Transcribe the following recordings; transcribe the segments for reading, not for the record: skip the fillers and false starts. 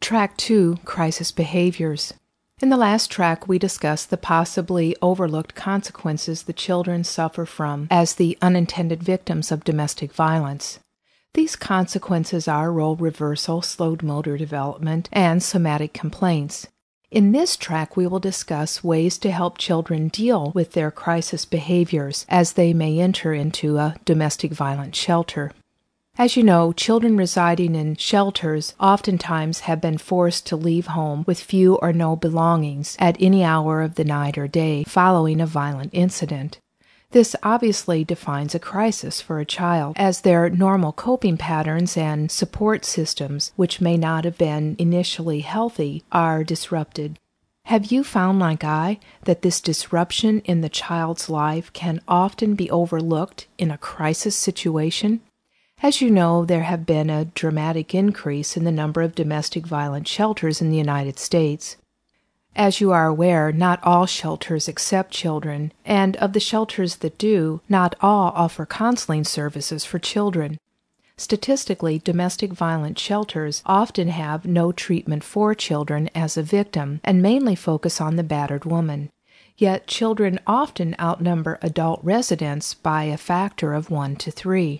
Track 2, Crisis Behaviors. In the last track, we discussed the possibly overlooked consequences the children suffer from as the unintended victims of domestic violence. These consequences are role reversal, slowed motor development, and somatic complaints. In this track, we will discuss ways to help children deal with their crisis behaviors as they may enter into a domestic violence shelter. As you know, children residing in shelters oftentimes have been forced to leave home with few or no belongings at any hour of the night or day following a violent incident. This obviously defines a crisis for a child, as their normal coping patterns and support systems, which may not have been initially healthy, are disrupted. Have you found, like I, that this disruption in the child's life can often be overlooked in a crisis situation? As you know, there have been a dramatic increase in the number of domestic violence shelters in the United States. As you are aware, not all shelters accept children, and of the shelters that do, not all offer counseling services for children. Statistically, domestic violence shelters often have no treatment for children as a victim and mainly focus on the battered woman. Yet children often outnumber adult residents by a factor of 1 to 3.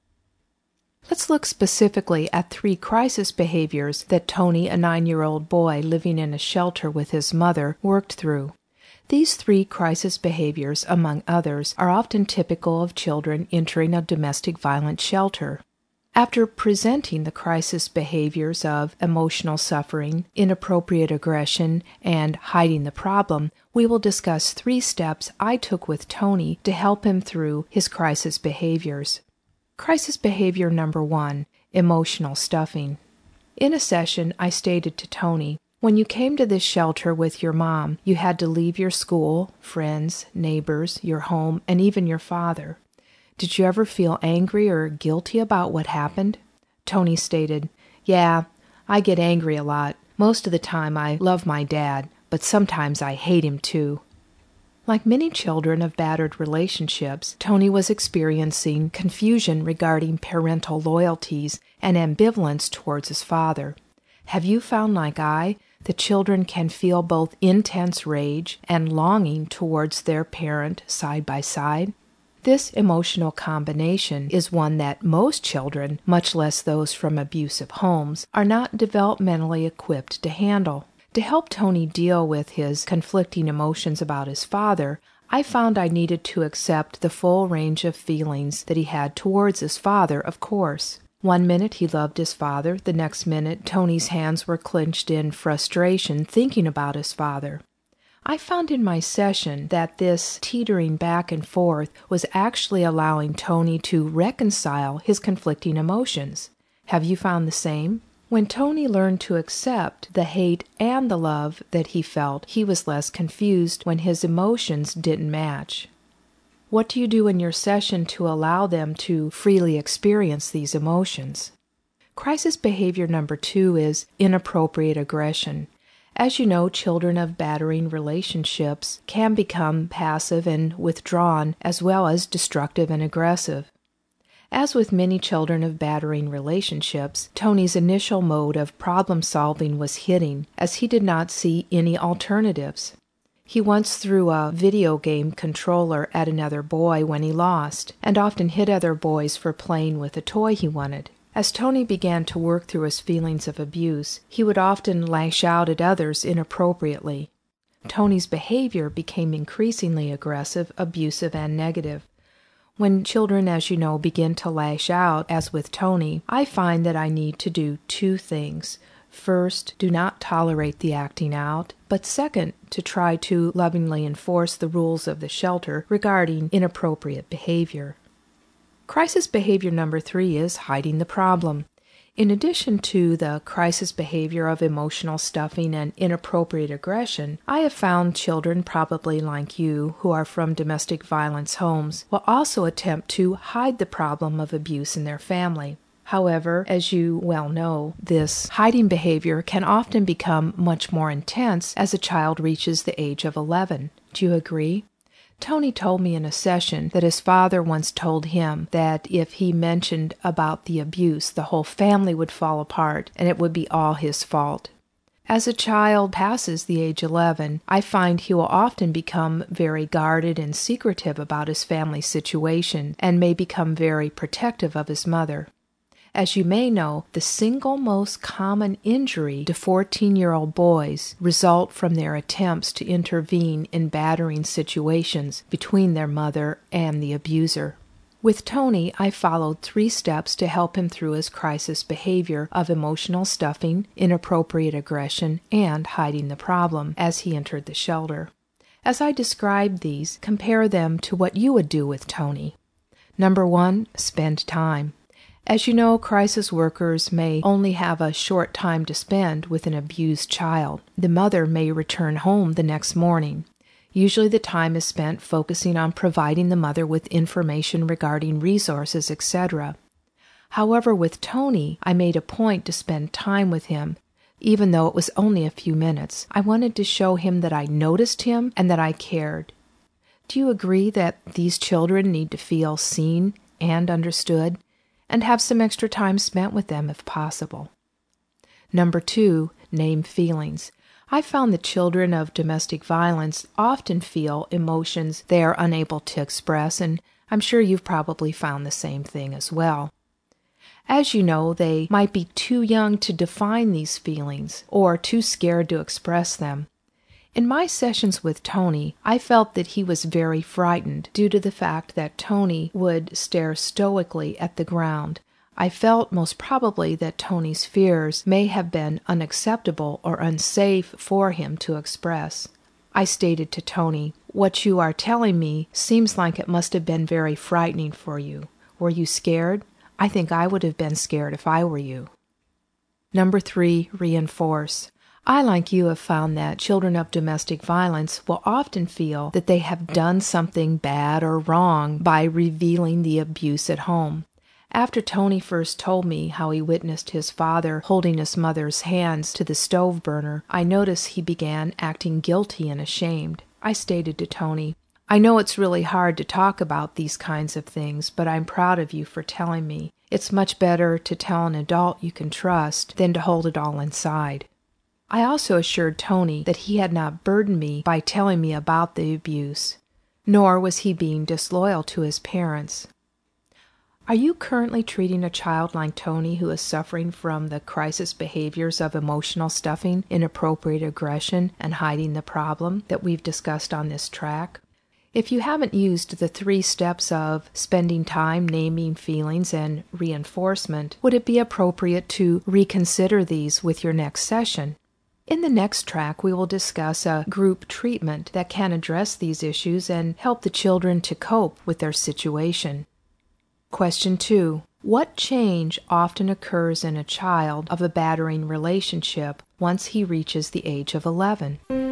Let's look specifically at 3 crisis behaviors that Tony, a 9-year-old boy living in a shelter with his mother, worked through. These 3 crisis behaviors, among others, are often typical of children entering a domestic violence shelter. After presenting the crisis behaviors of emotional suffering, inappropriate aggression, and hiding the problem, we will discuss 3 steps I took with Tony to help him through his crisis behaviors. Crisis behavior number 1, emotional stuffing. In a session, I stated to Tony, when you came to this shelter with your mom, you had to leave your school, friends, neighbors, your home, and even your father. Did you ever feel angry or guilty about what happened? Tony stated, yeah, I get angry a lot. Most of the time I love my dad, but sometimes I hate him too. Like many children of battered relationships, Tony was experiencing confusion regarding parental loyalties and ambivalence towards his father. Have you found, like I, that children can feel both intense rage and longing towards their parent side by side? This emotional combination is one that most children, much less those from abusive homes, are not developmentally equipped to handle. To help Tony deal with his conflicting emotions about his father, I found I needed to accept the full range of feelings that he had towards his father, of course. One minute he loved his father, the next minute Tony's hands were clenched in frustration thinking about his father. I found in my session that this teetering back and forth was actually allowing Tony to reconcile his conflicting emotions. Have you found the same? When Tony learned to accept the hate and the love that he felt, he was less confused when his emotions didn't match. What do you do in your session to allow them to freely experience these emotions? Crisis behavior number 2 is inappropriate aggression. As you know, children of battering relationships can become passive and withdrawn, as well as destructive and aggressive. As with many children of battering relationships, Tony's initial mode of problem-solving was hitting, as he did not see any alternatives. He once threw a video game controller at another boy when he lost, and often hit other boys for playing with a toy he wanted. As Tony began to work through his feelings of abuse, he would often lash out at others inappropriately. Tony's behavior became increasingly aggressive, abusive, and negative. When children, as you know, begin to lash out, as with Tony, I find that I need to do 2 things. First, do not tolerate the acting out, but second, to try to lovingly enforce the rules of the shelter regarding inappropriate behavior. Crisis behavior number 3 is hiding the problem. In addition to the crisis behavior of emotional stuffing and inappropriate aggression, I have found children, probably like you, who are from domestic violence homes, will also attempt to hide the problem of abuse in their family. However, as you well know, this hiding behavior can often become much more intense as a child reaches the age of 11. Do you agree? Tony told me in a session that his father once told him that if he mentioned about the abuse, the whole family would fall apart and it would be all his fault. As a child passes the age 11, I find he will often become very guarded and secretive about his family situation and may become very protective of his mother. As you may know, the single most common injury to 14-year-old boys result from their attempts to intervene in battering situations between their mother and the abuser. With Tony, I followed 3 steps to help him through his crisis behavior of emotional stuffing, inappropriate aggression, and hiding the problem as he entered the shelter. As I describe these, compare them to what you would do with Tony. Number 1, spend time. As you know, crisis workers may only have a short time to spend with an abused child. The mother may return home the next morning. Usually the time is spent focusing on providing the mother with information regarding resources, etc. However, with Tony, I made a point to spend time with him. Even though it was only a few minutes, I wanted to show him that I noticed him and that I cared. Do you agree that these children need to feel seen and understood, and have some extra time spent with them if possible? Number 2, name feelings. I found that children of domestic violence often feel emotions they are unable to express, and I'm sure you've probably found the same thing as well. As you know, they might be too young to define these feelings or too scared to express them. In my sessions with Tony, I felt that he was very frightened due to the fact that Tony would stare stoically at the ground. I felt most probably that Tony's fears may have been unacceptable or unsafe for him to express. I stated to Tony, "What you are telling me seems like it must have been very frightening for you. Were you scared? I think I would have been scared if I were you." Number 3, reinforce. I, like you, have found that children of domestic violence will often feel that they have done something bad or wrong by revealing the abuse at home. After Tony first told me how he witnessed his father holding his mother's hands to the stove burner, I noticed he began acting guilty and ashamed. I stated to Tony, "I know it's really hard to talk about these kinds of things, but I'm proud of you for telling me. It's much better to tell an adult you can trust than to hold it all inside." I also assured Tony that he had not burdened me by telling me about the abuse, nor was he being disloyal to his parents. Are you currently treating a child like Tony who is suffering from the crisis behaviors of emotional stuffing, inappropriate aggression, and hiding the problem that we've discussed on this track? If you haven't used the 3 steps of spending time, naming feelings, and reinforcement, would it be appropriate to reconsider these with your next session? In the next track, we will discuss a group treatment that can address these issues and help the children to cope with their situation. Question 2. What change often occurs in a child of a battering relationship once he reaches the age of 11?